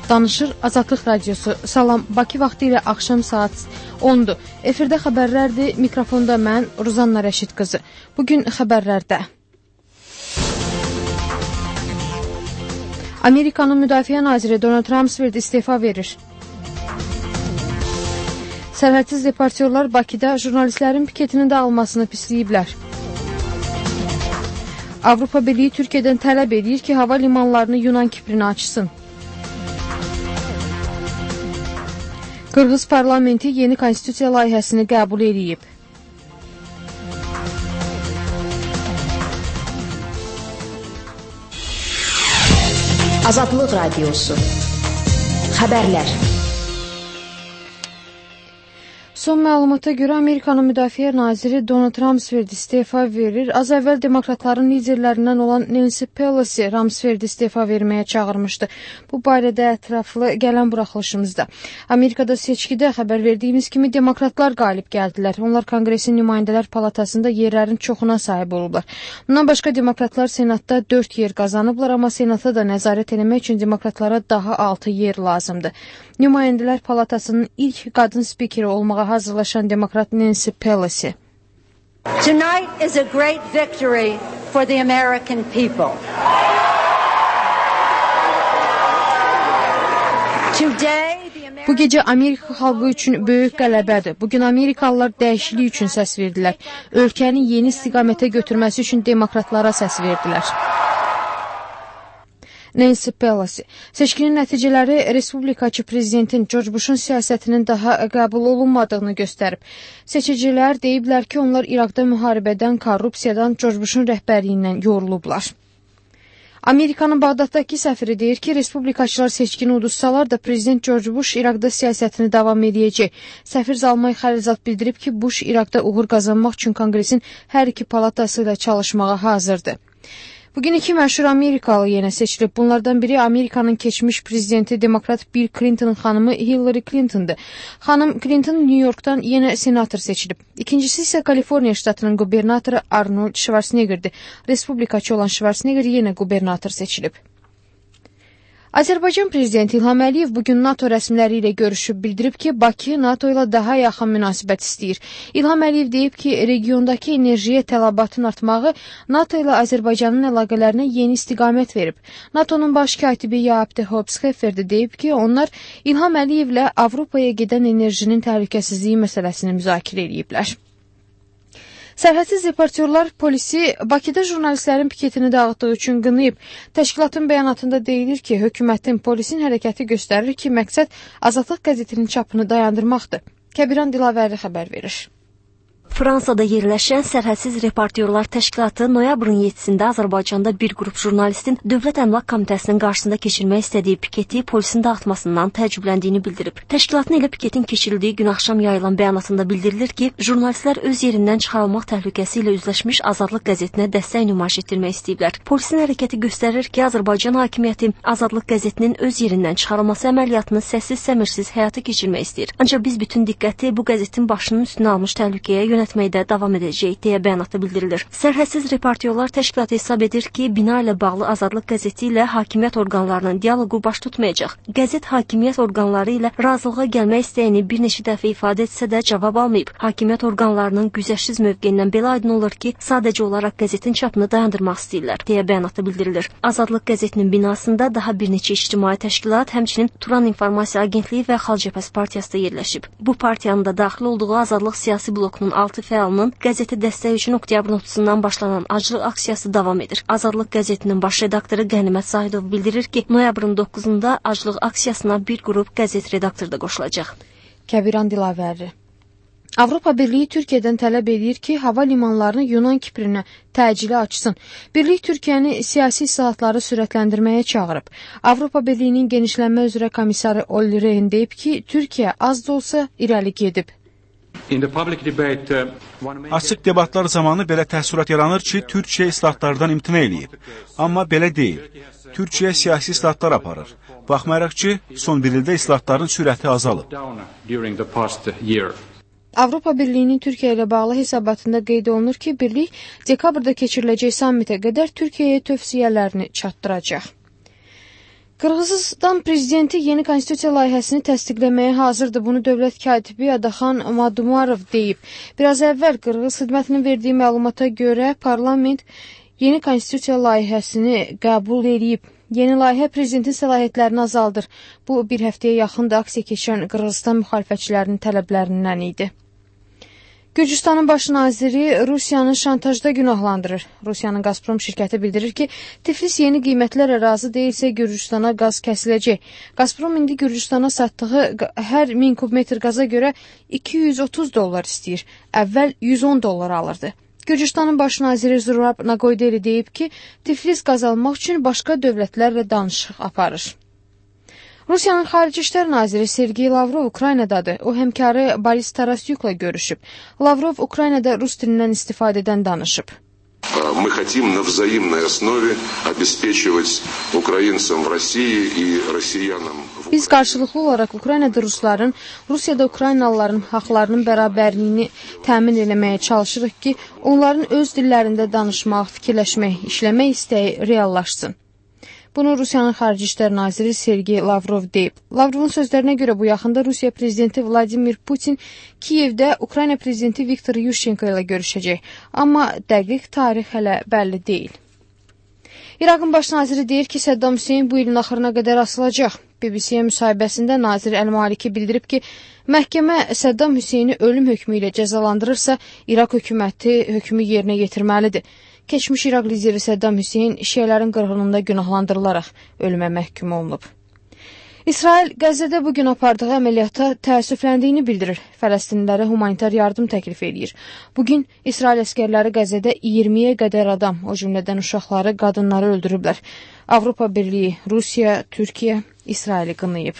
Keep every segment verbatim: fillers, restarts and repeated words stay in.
Danışır Azadlıq Radiosu. Salam, Bakı vaxtı ilə axşam saat ondur. Efirdə xəbərlərdir, mikrofonda mən, Ruzanna Rəşid qızı. Bugün xəbərlərdə. Amerikanın Müdafiə Naziri Donald Rumsfeld istefa verir. Sərhədsiz reportyorlar Bakıda jurnalistlərin piketinin də almasını pisləyiblər. Avropa Birliyi Türkiyədən tələb edir ki, hava limanlarını Yunan Kiprini açsın. Qırğız parlamenti yeni konstitusiya layihəsini qəbul edib. Azadlıq Radiosu. Xəbərlər. Son məlumata görə Amerikanın Müdafiə Naziri Donald Rumsfeld istefa verir. Az əvvəl demokratların liderlərindən olan Nancy Pelosi Rumsfeld istefa verməyə çağırmışdı. Bu barədə ətraflı gələn buraxılışımızda. Amerikada seçkidə xəbər verdiyimiz kimi demokratlar qalib gəldilər. Onlar Konqresin nümayəndələr palatasında yerlərin çoxuna sahib olublar. Bundan başqa demokratlar senatda dörd yer qazanıblar, amma senatda da nəzarət etmək üçün demokratlara daha altı yer lazımdır. Nümayəndələr palatasının ilk qadın spikeri olmağa hazırlaşan demokrat Nancy Pelosi. Tonight is a great victory for the American people. Today Bu gecə Amerika xalqı üçün böyük qələbədir. Bugün Amerikalılar dəyişiklik üçün səs verdilər. Ölkəni yeni istiqamətə götürməsi üçün demokratlara səs verdilər. Nancy Pelosi. Seçkinin nəticələri Respublikaçı prezidentin George Bush'un siyasətinin daha qəbul olunmadığını göstərib. Seçicilər deyiblər ki, onlar İraqda müharibədən, korrupsiyadan George Bush'un rəhbərliyindən yorulublar. Amerikanın Bağdaddakı səfiri deyir ki, Respublikaçılar seçkini uduzsalar da prezident George Bush İraqda siyasətini davam edəcək. Səfir Zalmay Xəlilzad bildirib ki, Bush İraqda uğur qazanmaq üçün Konqresin hər iki palatası ilə çalışmağa hazırdır. Bugün iki məşhur Amerikalı yenə seçilib. Bunlardan biri Amerikanın keçmiş prezidenti demokrat Bill Clinton'ın xanımı Hillary Clinton'dır. Xanım Clinton New York'dan yenə senator seçilib. İkincisi isə Kaliforniya ştatının qubernatoru Arnold Schwarzenegger'dir. Respublikaçı olan Schwarzenegger yenə qubernator seçilib. Azərbaycan prezidenti İlham Əliyev bugün NATO rəsmiləri ilə görüşüb bildirib ki, Bakı NATO ilə daha yaxın münasibət istəyir. İlham Əliyev deyib ki, regiondakı enerjiyə tələbatın artmağı NATO ilə Azərbaycanın əlaqələrinə yeni istiqamət verib. NATO'nun baş katibi Jaap de Hoop Scheffer də deyib ki, onlar İlham Əliyevlə Avropaya gedən enerjinin təhlükəsizliyi məsələsini müzakirə ediblər. Sərhədsiz reportyorlar polisi Bakıda jurnalistlərin piketini dağıtdığı üçün qınayıb. Təşkilatın bəyanatında deyilir ki, hökumətin polisin hərəkəti göstərir ki, məqsəd Azadlıq qəzetinin çapını dayandırmaqdır. Kəbiran Dilavəri xəbər verir. Fransada yerləşən Sərhədsiz Reportyorlar Təşkilatı noyabrın yeddisində Azərbaycanda bir qrup jurnalistin Dövlət Əmlak Komitəsinin qarşısında keçirmək istədiyi piketi polisin dağıtmasından təəccübləndiyini bildirib. Təşkilatın ilə piketin keçirildiyi gün axşam yayılan bəyanatında bildirilir ki, jurnalistlər öz yerindən çıxarılmaq təhlükəsi ilə üzləşmiş Azadlıq qəzetinə dəstək nümayiş etdirmək istəyiblər. Polisin hərəkəti göstərir ki, Azərbaycan hakimiyyəti Azadlıq qəzetinin öz yerindən çıxarılması əməliyyatını səssiz-səmirsiz həyata keçirmək istəyir. Ancaq biz bütün diqqəti bu qəzetin başının üstünə almış təhlükəyə yönəltdik. etməkdə davam edəcək deyə bəyanatda bildirilir. Sərhədsiz Reportyorlar Təşkilatı hesab edir ki, bina ilə bağlı Azadlıq qəzeti ilə hakimiyyət orqanlarının dialoqu baş tutmayacaq. Qəzet hakimiyyət orqanları ilə razılığa gəlmək istəyini bir neçə dəfə ifadə etsə də cavab almayıb. Hakimiyyət orqanlarının güzəşsiz mövqeyindən belə aydın olur ki, sadəcə olaraq qəzetin çapını dayandırmaq istəyirlər deyə bəyanatda bildirilir. Azadlıq qəzetinin binasında daha bir neçə ictimai təşkilat, həmçinin Turan İnformasiya Agentliyi və Xalq Cəbhəsi partiyası da yerləşib. Bu partiyanın da daxil olduğu Azadlıq siyasi blokunun altı fəalının qəzetə dəstək üçün oktyabrın otuzundan başlanan aclıq aksiyası davam edir. Azadlıq qəzetinin baş redaktoru Qənimət Zahidov bildirir ki, noyabrın doqquzunda aclıq aksiyasına bir qrup qəzet redaktoru da qoşulacaq. Kəbiran Dilavəri. Avropa Birliyi Türkiyədən tələb edir ki, hava limanlarını Yunan Kiprinə təcili açsın. Birlik Türkiyəni siyasi islahatları sürətləndirməyə çağırıb. Avropa Birliyinin genişlənmə üzrə komissarı Olli Rehn deyib ki, Türkiyə az da olsa irəli gedib. Açıq debatlar zamanı belə təəssürat yaranır ki, Türkiyə islahatlardan imtina eləyib. Amma belə deyil. Türkiyə siyasi islahatlar aparır. Baxmayaraq ki, son bir ildə islahatların sürəti azalıb. Avropa Birliyinin Türkiyə ilə bağlı hesabatında qeyd olunur ki, Birlik dekabrda keçiriləcək sammitə qədər Türkiyəyə tövsiyələrini çatdıracaq. Qırğızistan prezidenti yeni konstitusiya layihəsini təsdiqləməyə hazırdır. Bunu dövlət katibi Adaxan Madumarov deyib. Biraz əvvəl Qırğız xidmətinin verdiyi məlumata görə parlament yeni konstitusiya layihəsini qəbul edib. Yeni layihə prezidentin səlahiyyətlərini azaldır. Bu bir həftəyə yaxındır aksiya keçirən Qırğızistan müxalifətçilərinin tələblərindən idi. Gürcüstanın baş naziri Rusiyanı şantajda günahlandırır. Rusiyanın Gazprom şirkəti bildirir ki, Tiflis yeni qiymətlərə razı deyilsə Gürcüstana qaz kəsiləcək. Gazprom indi Gürcüstana satdığı hər min kubmetr qaza görə iki yüz otuz dollar istəyir. Əvvəl yüz on dollar alırdı. Gürcüstanın baş naziri Zurab Nagoydeli deyib ki, Tiflis qaz almaq üçün başqa dövlətlərlə danışıq aparır. Rusiyanın Xarici İşlər naziri Sergey Lavrov Ukraynadadır. O həmkarı Boris Tarasyukla görüşüb. Lavrov Ukraynada rus dilindən istifadədən danışıb. Мы хотим на взаимной основе обеспечивать украинцам в России и россиянам. Biz qarşılıqlı olaraq Ukraynada rusların, Rusiyada Ukraynalıların haqlarının bərabərliyini təmin eləməyə çalışırıq ki, onların öz dillərində danışmaq, fikirləşmək, işləmək istəyi reallaşsın. Bunu Rusiyanın Xarici İşlər naziri Sergey Lavrov deyib. Lavrovun sözlərinə görə bu yaxında Rusiya prezidenti Vladimir Putin Kiyevdə Ukrayna prezidenti Viktor Yushchenko ilə görüşəcək. Amma dəqiq tarix hələ bəlli deyil. İraqın baş naziri deyir ki, Səddam Hüseyn bu ilin axırına qədər asılacaq. B B C-yə müsahibəsində nazir Əl-Maliki bildirib ki, məhkəmə Səddam Hüseyni ölüm hökmü ilə cəzalandırırsa, İraq hökuməti hökmü yerinə yetirməlidir. Keçmiş İraq lideri Səddam Hüseyn şiələrin qırğınında günahlandırılaraq ölümə məhkum olunub. İsrail Qəzzədə bugün apardığı əməliyyata təəssüfləndiyini bildirir. Fələstinlilərə humanitar yardım təklif edir. Bugün İsrail əskərləri Qəzzədə iyirmiyə qədər adam, o cümlədən uşaqları, qadınları öldürüblər. Avropa Birliyi, Rusiya, Türkiyə İsraili qınayıb.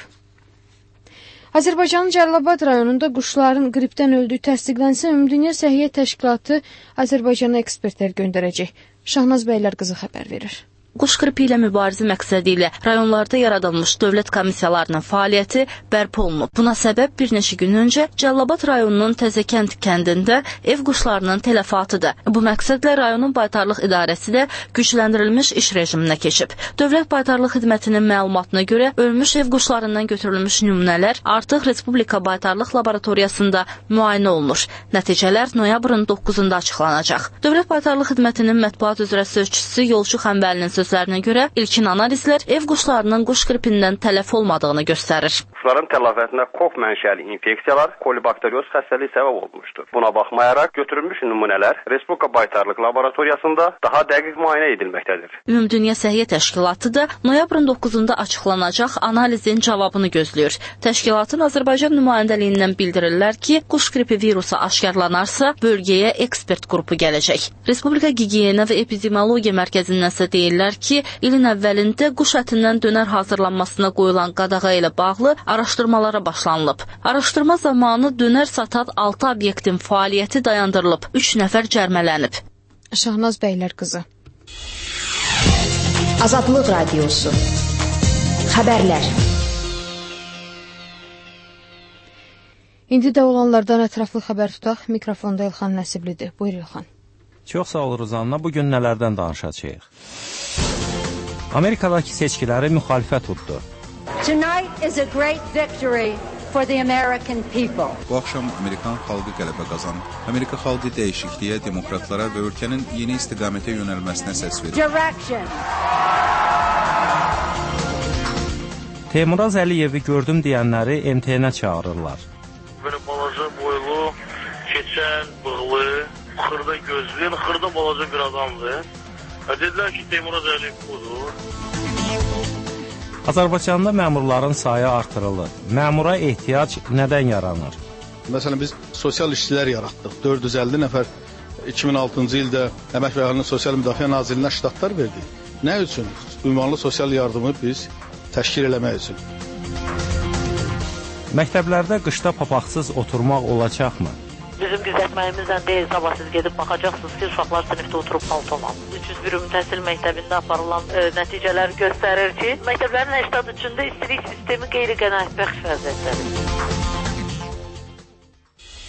Azərbaycanın Cəlilabad rayonunda quşların qripdən öldüyü təsdiqlənsə, Ümumdünya Səhiyyə Təşkilatı Azərbaycana ekspertlər göndərəcək. Şahnaz Bəylər qızı xəbər verir. Quş qripi ilə mübarizə məqsədi ilə rayonlarda yaradılmış dövlət komissiyalarının fəaliyyəti bərpa olunub. Buna səbəb bir neçə gün öncə Cəlilabad rayonunun Təzəkənd kəndində ev quşlarının tələfatıdır. Bu məqsədlə rayonun baytarlıq idarəsi də gücləndirilmiş iş rejiminə keçib. Dövlət Baytarlıq Xidmətinin məlumatına görə ölmüş ev quşlarından götürülmüş nümunələr artıq Respublika Baytarlıq Laboratoriyasında müayinə olunur. Nəticələr noyabrın doqquzunda açıqlanacaq. Dövlət Baytarlıq Xidmətinin mətbuat üzrə sözçüsü Yolçu Xəmbəlinin sözlərinə görə ilkin analizlər ev quşlarının quş qripindən tələf olmadığını göstərir. Quşların tələfətinə kof mənşəli infeksiyalar, kolibakterioz xəstəliyi səbəb olmuşdur. Buna baxmayaraq götürülmüş nümunələr Respublika Baytarlıq Laboratoriyasında daha dəqiq müayinə edilməkdədir. Ümumdünya Səhiyyə Təşkilatı da noyabrın doqquzunda açıqlanacaq analizin cavabını gözləyir. Təşkilatın Azərbaycan nümayəndəliyindən bildirirlər ki, quş qripi virusu aşkarlanarsa bölgəyə ekspert qrupu gələcək. Respublika Gigiyena və Epidemiologiya Mərkəzindən isə deyirlər ki, ilin əvvəlində quş ətindən dönər hazırlanmasına qoyulan qadağa ilə bağlı araşdırmalara başlanılıb. Araşdırma zamanı dönər satan altı obyektin fəaliyyəti dayandırılıb, üç nəfər cərmələnib. Şahnaz Bəylər qızı. Azadlıq Radiosu. Xəbərlər. İndi də olanlardan ətraflı xəbər tutaq. Mikrofonda İlxan Nəsiblidir. Buyur İlxan. Çox sağ ol Ruzanna. Bugün nələrdən danışacağıq? Amerikadakı seçkiləri müxalifət tutdu. Tonight is a great victory for the American people. Bu axşam Amerikan xalqı qələbə qazanıb. Amerika xalqı dəyişikliyə, demokratlara və ölkənin yeni istiqamətə yönəlməsinə səs verir. Direction. Teymur Əliyevi gördüm deyənləri M T N-ə çağırırlar. Belə balaca boylu, keçən, bığlı, xırda gözlü, xırda balaca bir adamdır. Dedilər ki, Teymur Əliyev budur. Azərbaycanda məmurların sayı artırılır. Məmura ehtiyac nədən yaranır? Məsələn, biz sosial işçilər yaratdıq. dörd yüz əlli nəfər iki min altıncı ildə Əmək və Əhalinin Sosial Müdafiə Nazirliyinə ştatlar verdik. Nə üçün? Ünvanlı sosial yardımı biz təşkil eləmək üçün. Məktəblərdə qışda papaqsız oturmaq olacaqmı? Bizim gizlətməyimizlə deyil, sabah siz gedib baxacaqsınız ki, uşaqlar sinifdə oturub paltolan. üç yüz bir ümumi təhsil məktəbində aparılan e, nəticələr göstərir ki, məktəblərin səksən üçündə istilik sistemi qeyri-qənaətbəxş vəziyyətdədir.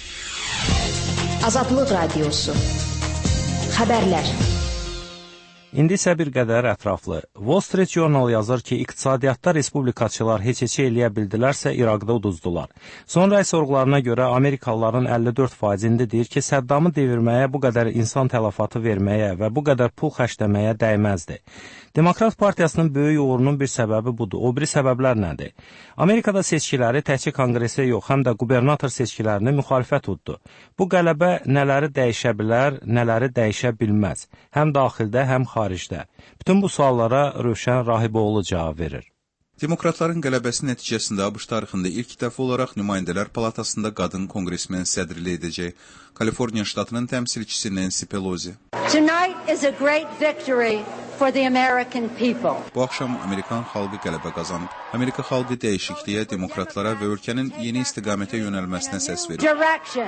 Azadlıq Radiosu. Xəbərlər. İndi isə bir qədər ətraflı. Wall Street Journal yazır ki, iqtisadiyyatda respublikaçılar heç-heçi eləyə bildilərsə İraqda uduzdular. Son rəy sorğularına görə Amerikalıların əlli dörd faizində deyir ki, Səddamı devirməyə, bu qədər insan tələfatı verməyə və bu qədər pul xərcləməyə dəyməzdi. Demokrat Partiyasının böyük uğurunun bir səbəbi budur. O biri səbəblər nədir? Amerikada seçkiləri təkcə konqresə yox, həm də qubernator seçkilərini müxalifət uddu. Bu qələbə nələri dəyişə bilər, nələri dəyişə bilməz. Həm daxildə, həm xaricdə. Bütün bu suallara Rövşən Rahiboğlu cavab verir. Demokratların qələbəsi nəticəsində ABŞ tarixində ilk dəfə olaraq Nümayəndələr Palatasında qadın konqresmen sədrlik edəcək. Kaliforniya ştatının təmsilçisi Nancy Pelosi. Tonight is a great victory for the American people. Bu axşam Amerikan xalqı qələbə qazanıb. Amerika xalqı dəyişikliyə, demokratlara və ölkənin yeni istiqamətə yönəlməsinə səs verir. Direction.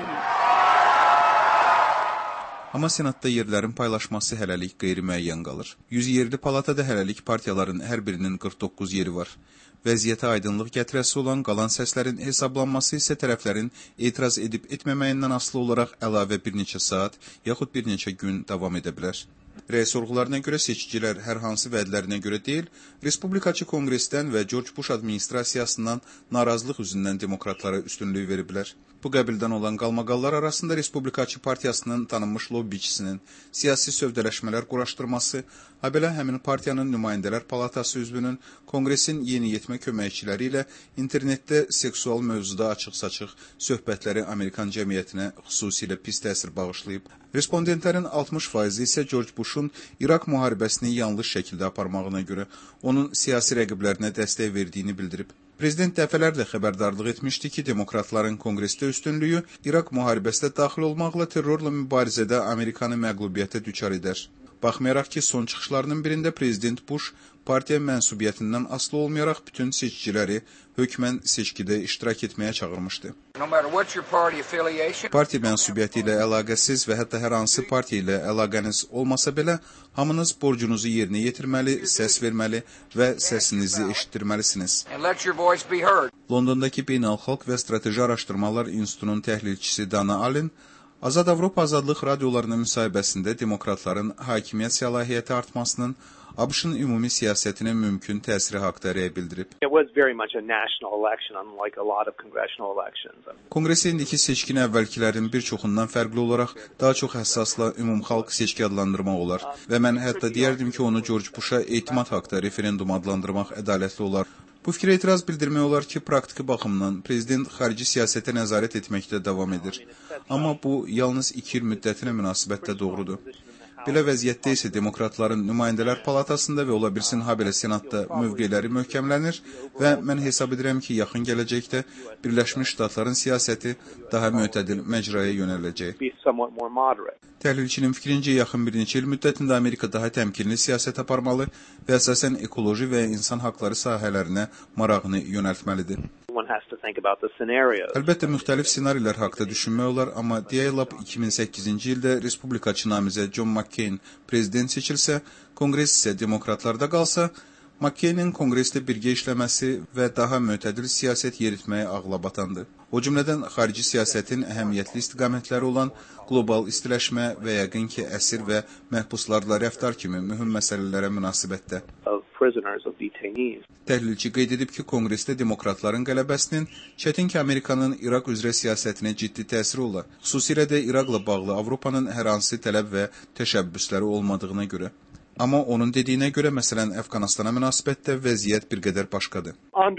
Amma Senatda yerlərin paylaşması hələlik qeyri-müəyyən qalır. yüz yerli palatada hələlik partiyaların hər birinin qırx doqquz yeri var. Vəziyyətə aydınlıq gətirəsi olan qalan səslərin hesablanması isə tərəflərin etiraz edib etməməyindən asılı olaraq əlavə bir neçə saat, yaxud bir neçə gün davam edə bilər. Rəy sorğularına görə seçicilər hər hansı vədlərinə görə deyil, Respublikaçı Konqresdən və George Bush administrasiyasından narazılıq üzündən demokratlara üstünlük veriblər. Bu qəbildən olan qalmaqallar arasında Respublikaçı Partiyasının tanınmış lobbiçisinin siyasi sövdələşmələr quraşdırması, habelə həmin partiyanın Nümayəndələr Palatası üzvünün Konqresin yeniyetmə köməkçiləri ilə internetdə seksual mövzuda açıq-saçıq söhbətləri Amerikan cəmiyyətinə xüsusilə pis təsir bağışlayıb. Respondentlərin altmış faizi isə George Bush'un İraq müharibəsini yanlış şəkildə aparmağına görə onun siyasi rəqiblərinə dəstək verdiyini bildirib. Prezident dəfələrlə xəbərdarlıq etmişdi ki, demokratların konqresdə üstünlüyü İraq müharibəsinə daxil olmaqla terrorla mübarizədə Amerikanı məqlubiyyətə düçar edər. Baxmayaraq ki, son çıxışlarının birində Prezident Bush partiya mənsubiyyətindən asılı olmayaraq bütün seçiciləri hökmən seçkidə iştirak etməyə çağırmışdı. Partiya mənsubiyyəti ilə əlaqəsiz və hətta hər hansı partiya ilə əlaqəniz olmasa belə, hamınız borcunuzu yerinə yetirməli, səs verməli və səsinizi eşitdirməlisiniz. Londondakı Beynəlxalq və Strateji Araşdırmalar İnstitutunun təhlilçisi Dana Allen, Azad Avropa Azadlıq radiolarına müsahibəsində demokratların hakimiyyət səlahiyyəti artmasının ABŞ-ın ümumi siyasətinə mümkün təsiri haqda rəy bildirib. Konqresə indiki seçkin əvvəlkilərin bir çoxundan fərqli olaraq daha çox həssasla ümumxalq seçki adlandırmaq olar və mən hətta deyərdim ki, onu George Bush-a etimad haqda referendum adlandırmaq ədalətli olar. Bu fikrə etiraz bildirmək olar ki, praktiki baxımdan prezident xarici siyasətə nəzarət etməkdə davam edir. Amma bu, yalnız iki il müddətinə münasibətdə doğrudur. Belə vəziyyətdə isə demokratların Nümayəndələr Palatasında və ola bilsin habelə Senatda mövqeləri möhkəmlənir və mən hesab edirəm ki, yaxın gələcəkdə Birləşmiş Ştatların siyasəti daha mütədil məcraya yönələcək. Təhlilçinin fikrincə, yaxın bir neçə il müddətində Amerika daha təmkinli siyasət aparmalı və əsasən ekoloji və insan haqları sahələrinə marağını yönəltməlidir. Əlbəttə, müxtəlif ssenarilər haqda düşünmək olar, amma deyək lap iki min səkkizinci ildə Respublikaçı namizəd John McCain prezident seçilsə, Konqres isə demokratlarda qalsa, McCainin Konqresdə birgə işləməsi və daha mütədil siyasət yeritməyə ağla batandı. O cümlədən xarici siyasətin əhəmiyyətli istiqamətləri olan qlobal istiləşmə və yəqin ki, əsir və məhbuslarla rəftar kimi mühüm məsələlərə münasibətdə. Təhlilçi qeyd edib ki, Konqresdə demokratların qələbəsinin çətin ki, Amerikanın İraq üzrə siyasətinə ciddi təsiri olar. Xüsusilə də İraqla bağlı Avropanın hər hansı tələb və təşəbbüsləri olmadığına görə. Amma onun dediyinə görə, məsələn, Əfqanistana münasibətdə vəziyyət bir qədər başqadır.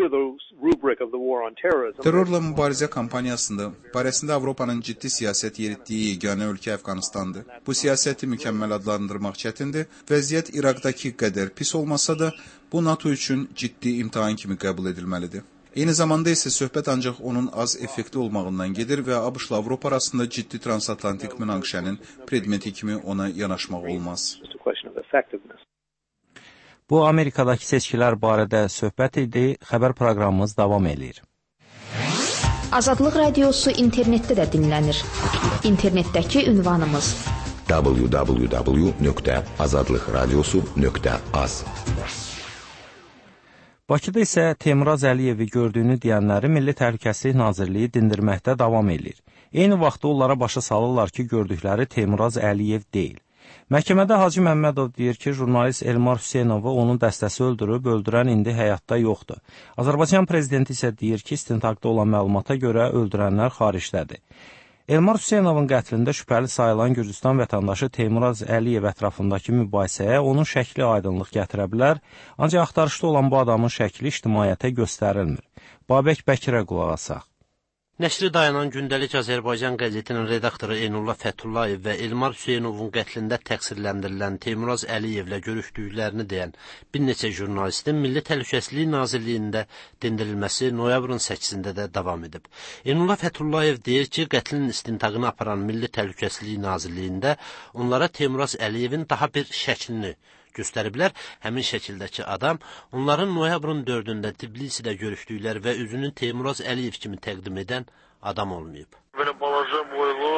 Terrorla mübarizə kampaniyasında barəsində Avropanın ciddi siyasət yeritdiyi yeganə ölkə Əfqanistandır. Bu siyasəti mükəmməl adlandırmaq çətindir. Vəziyyət İraqdakı qədər pis olmasa da, bu NATO üçün ciddi imtahan kimi qəbul edilməlidir. Eyni zamanda isə söhbət ancaq onun az effekti olmağından gedir və ABŞ-la Avropa arasında ciddi transatlantik münaqişənin predmeti kimi ona yanaşmaq olmaz. Bu, Amerikadakı seçkilər barədə söhbət idi. Xəbər proqramımız davam edir. Azadlıq Radiosu internetdə də dinlənir. İnternetdəki ünvanımız w w w nöqtə azadlıq radiosu nöqtə az. Bakıda isə Teymraz Əliyevi gördüyünü deyənləri Milli Təhlükəsizlik Nazirliyi dindirməkdə davam edir. Eyni vaxtda onlara başa salırlar ki, gördükləri Teymraz Əliyev deyil. Məhkəmədə Hacı Məmmədov deyir ki, jurnalist Elmar Hüseynovu onun dəstəsi öldürüb, öldürən indi həyatda yoxdur. Azərbaycan prezidenti isə deyir ki, istintaqda olan məlumata görə öldürənlər xaricdədir. Elmar Hüseynovun qətlində şübhəli sayılan Gürcüstan vətəndaşı Teymuraz Əliyev ətrafındakı mübahisəyə onun şəkli aydınlıq gətirə bilər, ancaq axtarışda olan bu adamın şəkli ictimaiyyətə göstərilmir. Babək Bəkirə qulaq asaq. Nəşri dayanan gündəlik Azərbaycan qəzetinin redaktoru Eynullah Fəthullayev və Elmar Hüseynovun qətlində təqsirləndirilən Teymuraz Əliyevlə görüşdüklərini deyən bir neçə jurnalistin Milli Təhlükəsizlik Nazirliyində dindirilməsi noyabrın səkkizində də davam edib. Eynullah Fəthullayev deyir ki, qətlin istintaqını aparan Milli Təhlükəsizlik Nazirliyində onlara Teymuraz Əliyevin daha bir şəklini göstəriblər. Həmin şəkildəki adam onların noyabrın dördündə Tbilisidə görüşdükləri və üzünü Teymuraz Əliyev kimi təqdim edən adam olmayıb. Belə balaca boylu,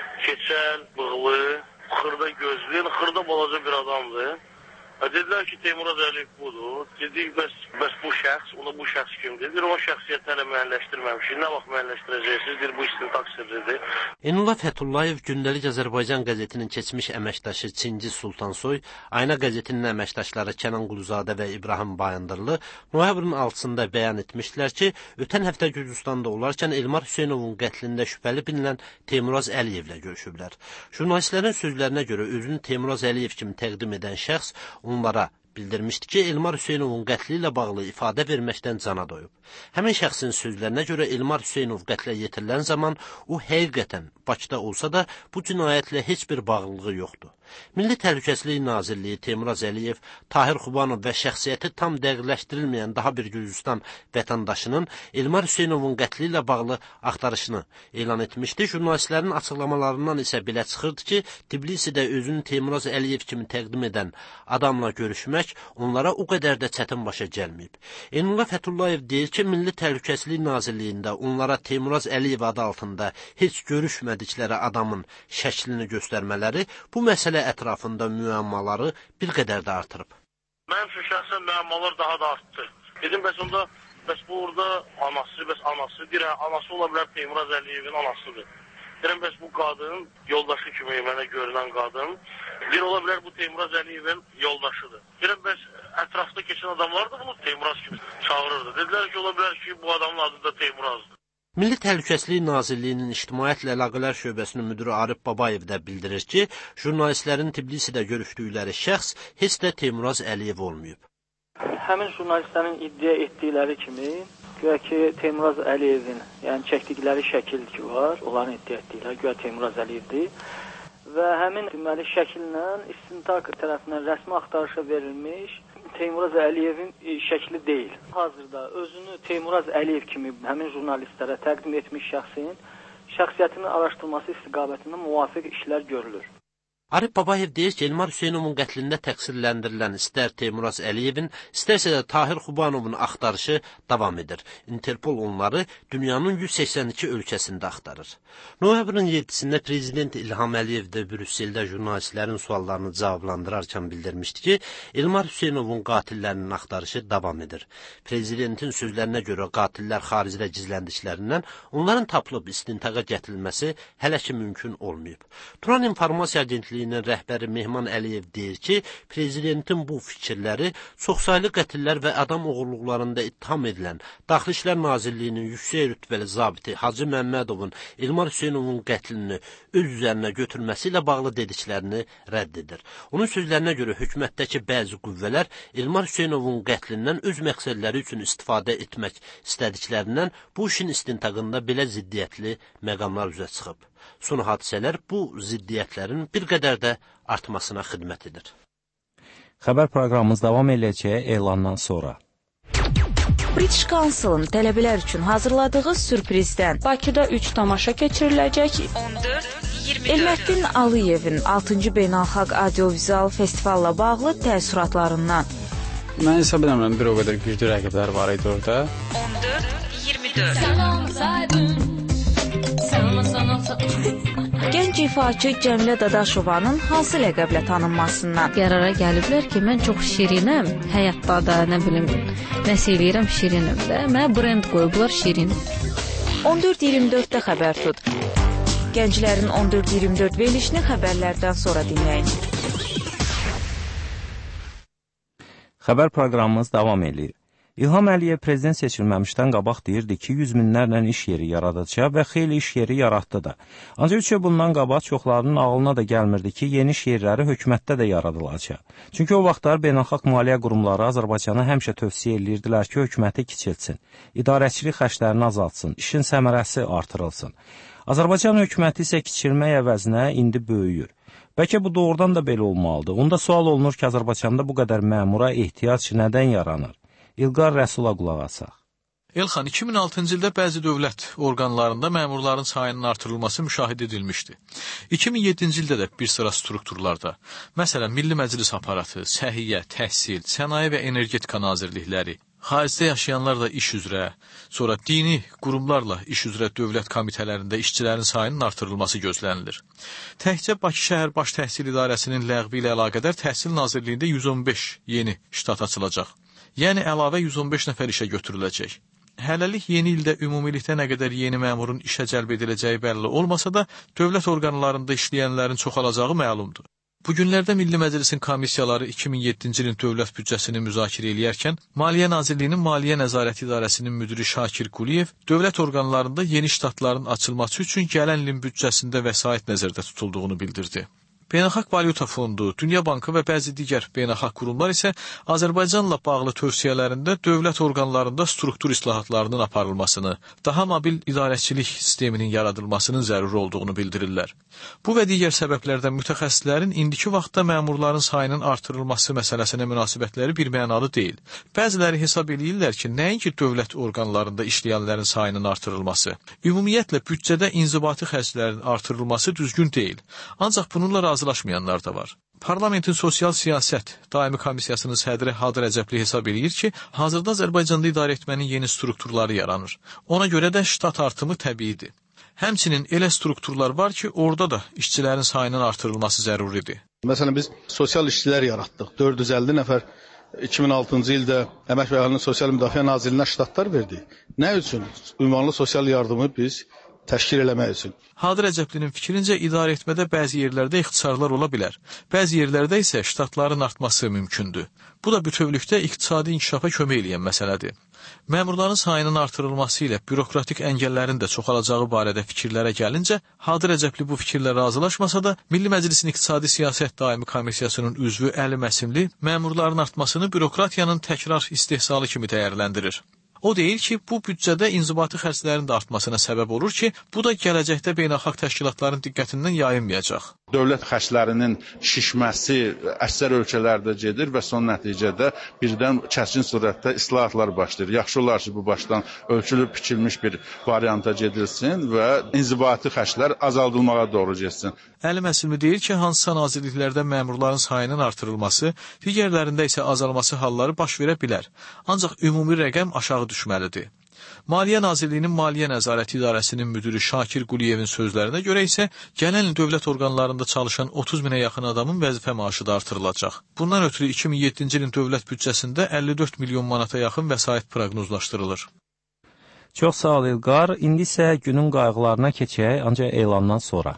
keçəl, bığlı, xırda gözlü, xırda balaca bir adamdır. Dedilər ki, Teymuraz Əliyev budur. Dedik, bəs, bəs bu şəxs, ona bu şəxs kimdir? Deyir, o şəxsiyyətləri müəyyənləşdirməmişik. Nə vaxt müəyyənləşdirəcəksiniz? Deyir, bu istintaq sirridir. Eynullah Fəthullayev gündəlik Azərbaycan qəzetinin keçmiş əməkdaşı Çingiz Sultansoy, Ayna qəzetinin əməkdaşları Kənan Quluzadə və İbrahim Bayındırlı noyabrın altısında bəyan etmişdilər ki, ötən həftə Gürcüstanda olarkən Elmar Hüseynovun qətlində şübhəli bilinən Teymuraz Əliyevlə görüşüblər. Jurnalistlərin sözlərinə görə özünü Teymuraz Əliyev kimi təqdim edən şəxs onlara bildirmişdi ki, Elmar Hüseynovun qətli ilə bağlı ifadə verməkdən cana doyub. Həmin şəxsin sözlərinə görə Elmar Hüseynov qətlə yetirilən zaman o həqiqətən Bakıda olsa da bu cinayətlə heç bir bağlılığı yoxdur. Milli Təhlükəsizlik Nazirliyi Teymuraz Əliyev, Tahir Xubanov və şəxsiyyəti tam dəqiqləşdirilməyən daha bir Gürcüstan vətəndaşının Elmar Hüseynovun qətli ilə bağlı axtarışını elan etmişdi. Jurnalistlərin açıqlamalarından isə belə çıxırdı ki, Tbilisidə özünü Teymuraz Əliyev kimi təqdim edən adamla görüşmək onlara o qədər də çətin başa gəlməyib. Eynullah Fəthullayev deyir ki, Milli Təhlükəsizlik Nazirliyində onlara Teymuraz Əliyev adı altında heç görüşmədikləri adamın şəklini göstərmələri bu məsələ ətrafında müəmmaları bir qədər də artırıb. Mənim üçün şəxsən müəmmalar daha da artdı. Dedim, bəs onda, bəs bu orada anası, bəs anası, deyir, anası ola bilər Teymuraz Əliyevin anasıdır. Deyirəm, bəs bu qadın, yoldaşı kimi mənə görünən qadın, deyir, ola bilər bu Teymuraz Əliyevin yoldaşıdır. Deyirəm, bəs ətrafda keçən adamlar da bunu Teymuraz kimi çağırırdı. Dedilər ki, ola bilər ki, bu adamın adı da Teymurazdır. Milli Təhlükəsizlik Nazirliyinin İctimaiyyətlə Əlaqələr Şöbəsinin müdürü Arif Babayev də bildirir ki, jurnalistlərin Tbilisidə görüşdükləri şəxs heç də Teymuraz Əliyev olmayıb. Həmin jurnalistlərin iddia etdikləri kimi, güya ki, Teymuraz Əliyevin, yəni çəkdikləri şəkil ki var, onların iddia etdikləri, güya Teymuraz Əliyevdir və həmin deməli şəkillə istintaq tərəfindən rəsmi axtarışa verilmiş Teymuraz Əliyevin şəkli deyil. Hazırda özünü Teymuraz Əliyev kimi həmin jurnalistlərə təqdim etmiş şəxsin şəxsiyyətinin araşdırılması istiqamətində müvafiq işlər görülür. Arif Babayev deyir ki, Elmar Hüseynovun qətlində təqsirləndirilən istər Teymuraz Əliyevin, istərsə də Tahir Xubanovun axtarışı davam edir. Interpol onları dünyanın yüz səksən iki ölkəsində axtarır. Noyabrın yeddisində Prezident İlham Əliyev də Brüsseldə jurnalistlərin suallarını cavablandırarkən bildirmişdi ki, Elmar Hüseynovun qatillərinin axtarışı davam edir. Prezidentin sözlərinə görə qatillər xaricdə gizləndiklərindən onların tapılıb istintaqa gətirilməsi hələ ki mümkün olmayıb. Turan İnformasiya Agentliyinin rəhbəri Mehman Əliyev deyir ki, Prezidentin bu fikirləri çoxsaylı qətillər və adam oğurluqlarında ittiham edilən Daxili İşlər Nazirliyinin yüksək rütbəli zabiti Hacı Məmmədovun Elmar Hüseynovun qətlini öz üzərinə götürməsi ilə bağlı dediklərini rədd edir. Onun sözlərinə görə hökumətdəki bəzi qüvvələr Elmar Hüseynovun qətlindən öz məqsədləri üçün istifadə etmək istədiklərindən bu işin istintaqında belə ziddiyyətli məqamlar üzə çıxıb. Son hadisələr bu ziddiyyətlərin bir qədər də artmasına xidmət edir. Xəbər proqramımız davam edəcək elandan sonra. British Council-ın tələbələr üçün hazırladığı sürprizdən Bakıda üç tamaşa keçiriləcək. on dörd iyirmi dörd Elməddin Aliyevin altıncı Beynəlxalq Audiovizual Festivalla bağlı təəssüratlarından. Mən hesab edirəm, bir o qədər güclü rəqiblər var idi orada. on dörd iyirmi dörd Gənc ifaçı Cəmilə Dadaşovanın hansı ləqəblə tanınmasından qərara gəliblər ki, mən çox şirinəm, həyatda da, nə bilim, nəsə eləyirəm, şirinim də. Mənə brend qoyublar, şirin. on dörd iyirmi dörddə xəbər tut. Gənclərin on dörd iyirmi dörd verilişini xəbərlərdən sonra dinləyin. Xəbər proqramımız davam edir. İlham Əliyev prezident seçilməmişdən qabaq deyirdi ki, yüz minlərlə iş yeri yaradacaq və xeyli iş yeri yaratdı da. Ancaq üç il bundan qabaq çoxlarının ağlına da gəlmirdi ki, yeni iş yerləri hökumətdə də yaradılacaq. Çünki o vaxtlar beynəlxalq maliyyə qurumları Azərbaycana həmişə tövsiyə edirdilər ki, hökuməti kiçiltsin, idarəçilik xərclərini azaltsın, işin səmərəsi artırılsın. Azərbaycan hökuməti isə kiçilmək əvəzinə indi böyüyür. Bəlkə bu doğrudan da belə olmalıdır. Onda sual olunur ki, Azərbaycanda bu qədər məmura ehtiyac nədən yaranır? İlqar Rəsula qulaq asaq. Elxan, iki min altıncı ildə bəzi dövlət orqanlarında məmurların sayının artırılması müşahidə edilmişdi. iki min yeddinci ildə də bir sıra strukturlarda, məsələn, Milli Məclis aparatı, səhiyyə, təhsil, sənaye və energetika nazirlikləri, xaricdə yaşayanlar da iş üzrə, sonra dini qurumlarla iş üzrə dövlət komitələrində işçilərin sayının artırılması gözlənilir. Təkcə Bakı şəhər baş təhsil idarəsinin ləğvi ilə əlaqədar Təhsil Nazirliyində yüz on beş yeni ştat açılacaq. Yəni əlavə yüz on beş nəfər işə götürüləcək. Hələlik yeni ildə ümumilikdə nə qədər yeni məmurun işə cəlb ediləcəyi bəlli olmasa da, dövlət orqanlarında işləyənlərin çoxalacağı məlumdur. Bu günlərdə Milli Məclisin komissiyaları iki min yeddinci ilin dövlət büdcəsini müzakirə edərkən, Maliyyə Nazirliyinin Maliyyə Nəzarəti İdarəsinin müdiri Şakir Quliyev dövlət orqanlarında yeni ştatların açılması üçün gələn ilin büdcəsində vəsait nəzərdə tutulduğunu bildirdi. Beynəlxalq Valyuta Fondu, Dünya Bankı və bəzi digər beynəlxalq qurumlar isə Azərbaycanla bağlı tövsiyələrində dövlət orqanlarında struktur islahatlarının aparılmasını, daha mobil idarəçilik sisteminin yaradılmasının zəruri olduğunu bildirirlər. Bu və digər səbəblərdən mütəxəssislərin indiki vaxtda məmurların sayının artırılması məsələsinə münasibətləri bir mənalı deyil. Bəziləri hesab edirlər ki, nəinki dövlət orqanlarında işləyənlərin sayının artırılması, ümumiyyətlə büdcədə inzibati xərclərin artırılması düzgün deyil. Ancaq bununla razılaşmayanlar da var. Parlamentin Sosial Siyasət Daimi Komissiyasının sədri Hadı Rəcəbli hesab edir ki, hazırda Azərbaycanda idarə etmənin yeni strukturları yaranır. Ona görə də ştat artımı təbiidir. Həmçinin elə strukturlar var ki, orada da işçilərin sayının artırılması zəruridir. Məsələn, biz sosial işçilər yaratdıq. dörd yüz əlli nəfər iki min altıncı ildə Əmək və Əhalinin Sosial Müdafiə Nazirliyinə ştatlar verdik. Nə üçün? Ünvanlı sosial yardımı biz təşkil eləmək üçün. Hadı Rəcəblinin fikrincə idarə etmədə bəzi yerlərdə ixtisarlar ola bilər. Bəzi yerlərdə isə ştatların artması mümkündür. Bu da bütövlükdə iqtisadi inkişafa kömək edən məsələdir. Məmurların sayının artırılması ilə bürokratik əngəllərin də çoxalacağı barədə fikirlərə gəlincə, Hadı Rəcəbli bu fikirlə razılaşmasa da, Milli Məclisin İqtisadi Siyasət Daimi Komissiyasının üzvü Əli Məsimli məmurların artmasını bürokratiyanın təkrar istehsalı kimi dəyərləndirir. O deyir ki, bu büdcədə inzibati xərclərin də artmasına səbəb olur ki, bu da gələcəkdə beynəlxalq təşkilatların diqqətindən yayınmayacaq. Dövlət xərclərinin şişməsi əksər ölkələrdə gedir və son nəticədə birdən kəskin surətdə islahatlar başlayır. Yaxşı olar ki, bu başdan ölçülüb biçilmiş bir varianta gedilsin və inzibati xərclər azaldılmağa doğru getsin. Əli Məsimli deyir ki, hansısa nazirliklərdə məmurların sayının artırılması, digərlərində isə azalması halları baş verə bilər. Ancaq ümumi rəqəm aşağı düşməlidir. Maliyyə Nazirliyinin Maliyyə Nəzarəti İdarəsinin müdiri Şakir Quliyevin sözlərinə görə isə gələn il dövlət orqanlarında çalışan otuz minə yaxın adamın vəzifə maaşı da artırılacaq. Bundan ötürü iki min yeddinci ilin dövlət büdcəsində əlli dörd milyon manata yaxın vəsait proqnozlaşdırılır. Çox sağ ol İlqar. İndi isə günün qayğılarına keçək, ancaq elandan sonra.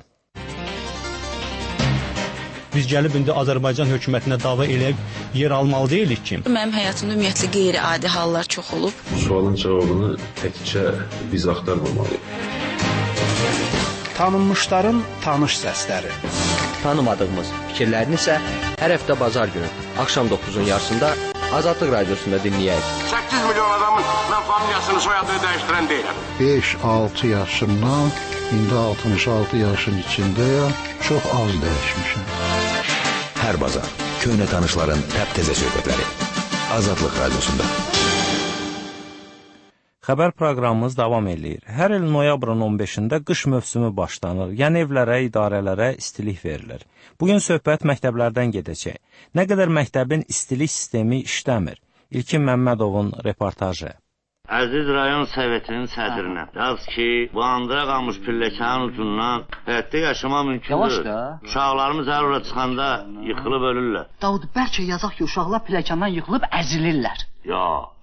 Biz gəlib indi Azərbaycan hökumətinə dava eləyib yer almalı deyilik ki. Mənim həyatımda ümumiyyətlə qeyri-adi hallar çox olub. Bu sualın cavabını təkcə biz axtarmamalıyıq. Tanınmışların tanış səsləri. Tanımadığımız fikirlərini isə hər həftə bazar günü axşam doqquzun yarısında Azadlıq Radiosunda dinləyək. səkkiz milyon adamın mən familiyasını, soyadını dəyişdirən deyiləm. beş altı yaşından indi altmış altı yaşın içindəyəm. Çox az dəyişmişəm. Hər bazar köhnə tanışların təp-təzə söhbətləri Azadlıq Radiosunda. Xəbər proqramımız davam edir. Hər il noyabrın on beşində qış mövsümü başlanır. Yəni evlərə, idarələrə istilik verilir. Bugün söhbət məktəblərdən gedəcək. Nə qədər məktəbin istilik sistemi işləmir? İlkin Məmmədovun reportajı. Əziz rayon sovetinin sədrinə, yaz ki, bu andıra qalmış pilləkənin ucundan həyətdə yaşamaq mümkündür. Uşaqlarımız hər ora çıxanda yıxılıb ölürlər. Davud, bəlkə yazaq ki, uşaqlar pilləkəndən yıxılıb əzilirlər. Ya,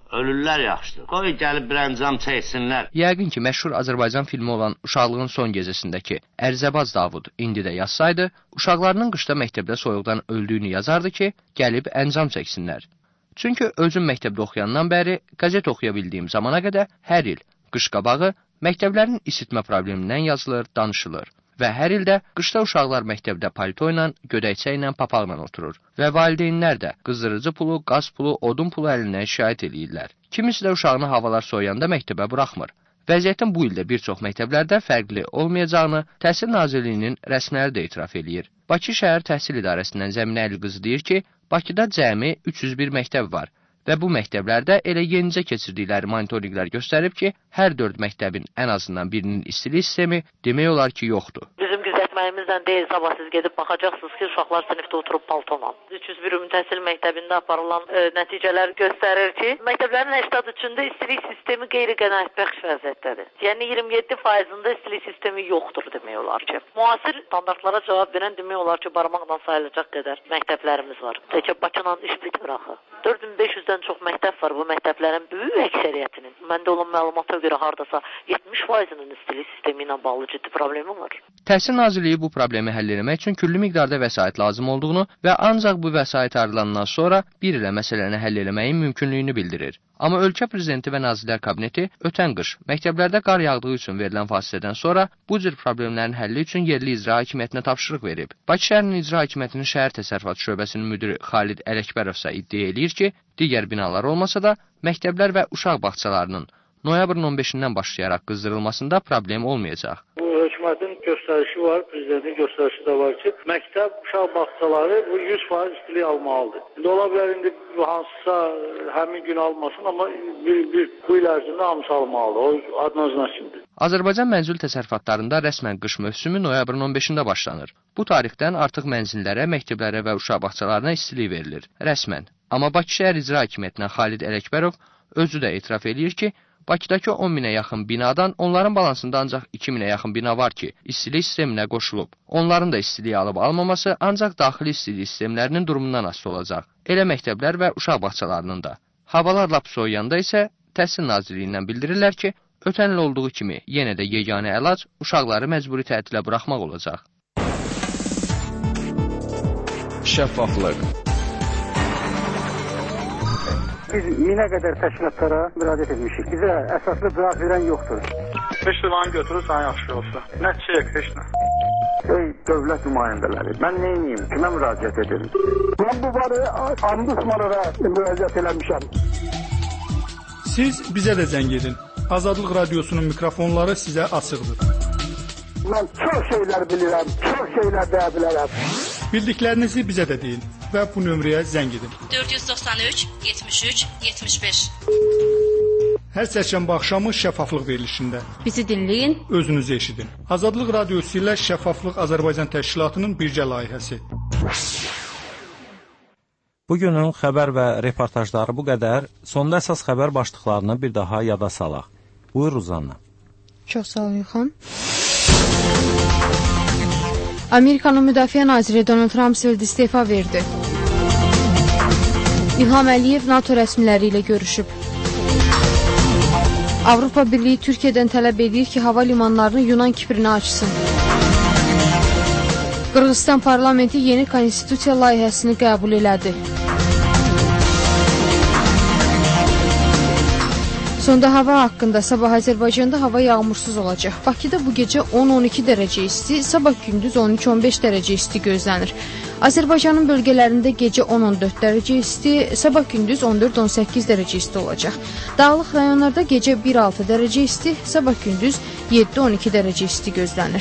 Ölürlər yaxşıdır. Qoy gəlib bir əncam çəksinlər. Yəqin ki, məşhur Azərbaycan filmi olan Uşaqlığın son gecəsindəki Ərzəbaz Davud indi də yazsaydı, uşaqlarının qışda məktəbdə soyuqdan öldüyünü yazardı ki, gəlib əncam çəksinlər. Çünki özüm məktəbdə oxuyandan bəri qəzet oxuya bildiyim zamana qədər hər il qış qabağı məktəblərin isitmə problemindən yazılır, danışılır. Və hər ildə qışda uşaqlar məktəbdə palto ilə, gödəkçə ilə, papaqla oturur və valideynlər də qızdırıcı pulu, qaz pulu, odun pulu əlindən şikayət edirlər. Kimisi də uşağını havalar soyuyanda məktəbə buraxmır. Vəziyyətin bu ildə bir çox məktəblərdə fərqli olmayacağını Təhsil Nazirliyinin rəsmiləri də etiraf eləyir. Bakı şəhər Təhsil İdarəsindən Zəminə Əliqızı deyir ki, Bakıda cəmi üç yüz bir məktəb var və bu məktəblərdə elə yenicə keçirdikləri monitorinqlər göstərib ki, hər dörd məktəbin ən azından birinin istilik sistemi demək olar ki, yoxdur. Bizim güzəltməyimizdən deyil, sabah siz gedib baxacaqsınız ki, uşaqlar sinifdə oturub paltola. üç yüz bir ümumi təhsil məktəbində aparılan e, nəticələr göstərir ki, məktəblərin səksən üçündə istilik sistemi qeyri-qənaətbəxş vəziyyətdədir. Yəni iyirmi yeddi faizində istilik sistemi yoxdur demək olar ki. Müasir standartlara cavab verən demək olar ki, barmaqla sayılacaq qədər məktəblərimiz var. Təkcə Bakıyla iş bitmir axı. dörd min beş yüzdən çox məktəb var. Bu məktəblərin böyük əksəriyyətinin, məndə olan məlumata görə hardasa yetmiş faizinin istilik sistemi ilə bağlı ciddi problemi var. Təhsil Nazirliyi bu problemi həll etmək üçün küllü miqdarda vəsait lazım olduğunu və ancaq bu vəsait ayrılandan sonra bir ilə məsələni həll etməyin mümkünlüyünü bildirir. Amma ölkə prezidenti və Nazirlər Kabineti ötən qış məktəblərdə qar yağdığı üçün verilən fasilədən sonra bu cür problemlərin həlli üçün yerli icra hakimiyyətinə tapşırıq verib. Bakı şəhərinin icra hakimiyyətinin şəhər təsərrüfatı şöbəsinin müdiri Xalid Ələkbərov isə iddia eləyir ki, digər binalar olmasa da məktəblər və uşaq bağçalarının noyabrın on beşindən başlayaraq qızdırılmasında problem olmayacaq. Hökumətin göstərişi var, prezidentin göstərişi də var ki, məktəb, uşaq bağçaları bu yüz faiz istilik almalıdır. İndi ola bilər indi hansısa həmin gün almasın, amma bir, bir bu il ərzində hamısı almalıdır. O adınızla şimdi. Azərbaycan mənzil təsərrüfatlarında rəsmən qış mövsümü noyabrın on beşində başlanır. Bu tarixdən artıq mənzillərə, məktəblərə və uşaq bağçalarına istilik verilir. Rəsmən. Amma Bakı şəhər icra hakimiyyətinə Xalid Ələkbərov özü də etiraf eləyir ki, Bakıdakı on minə yaxın binadan onların balansında ancaq iki minə yaxın bina var ki, istilik sisteminə qoşulub. Onların da istiliyi alıb almaması ancaq daxili istilik sistemlərinin durumundan asılı olacaq. Elə məktəblər və uşaq bağçalarının da. Havalar lap soyuyanda isə Təhsil Nazirliyindən bildirirlər ki, ötən il olduğu kimi yenə də yeganə əlac uşaqları məcburi tətilə buraxmaq olacaq. Şəffaflıq. Biz minə qədər təşkilatlara müraciət etmişik. Bizə əsaslı cavab verən yoxdur. Beş liranı götürür, sana yaxşı olsa. Nə çiçək, heç nə. Ey dövlət nümayəndələri, mən neyiniyim, kimə müraciət edelim? Mən bu barı ombudsmanlara müraciət eləmişəm. Siz bizə də zəng edin. Azadlıq Radiosunun mikrofonları sizə açıqdır. Mən çox şeylər bilirəm, çox şeylər deyə bilərəm. Bildiklərinizi bizə də deyin və bu nömrəyə zəng edin. dörd yüz doxsan üç, yetmiş üç, yetmiş beş. Hər çərşənbə axşamı şəffaflıq verilişində. Bizi dinləyin, özünüzü eşidin. Azadlıq Radiosu ilə Şəffaflıq Azərbaycan Təşkilatının birgə layihəsi. Bugünün xəbər və reportajları bu qədər. Sonda əsas xəbər başlıqlarını bir daha yada salaq. Buyur Ruzanna. Çox sağ olun, xan. Amerikanın Müdafiə Naziri Donald Rumsfeld istefa verdi. İlham Əliyev NATO rəsmiləri ilə görüşüb. Avropa Birliyi Türkiyədən tələb edir ki, hava limanlarını Yunan Kiprinə açsın. Qırğızstan parlamenti yeni konstitusiya layihəsini qəbul elədi. Sonda hava haqqında sabah Azərbaycanda hava yağmursuz olacaq. Bakıda bu gecə on on iki dərəcə isti, sabah gündüz on üç on beş dərəcə isti gözlənir. Azərbaycanın bölgələrində gecə on on dörd dərəcə isti, sabah gündüz on dörd on səkkiz dərəcə isti olacaq. Dağlıq rayonlarda gecə bir altı dərəcə isti, sabah gündüz yeddi on iki dərəcə isti gözlənir.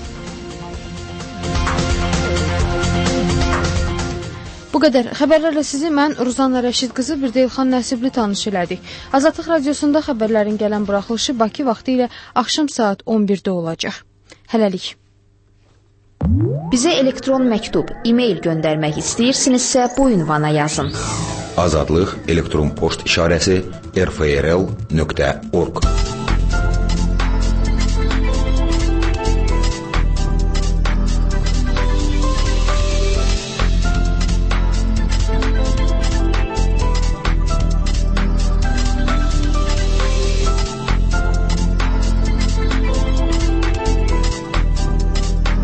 Bu qədər. Xəbərlərlə sizi mən Ruzanna Rəşid qızı bir də İlxan Nəsibli tanış elədik. Azadlıq Radiosunda xəbərlərin gələn buraxılışı Bakı vaxtı ilə axşam saat on birdə olacaq. Hələlik. Bizə elektron məktub, e-mail göndərmək istəyirsinizsə bu ünvana yazın. Azadlıq elektron poçt işarəsi r f r l nöqtə org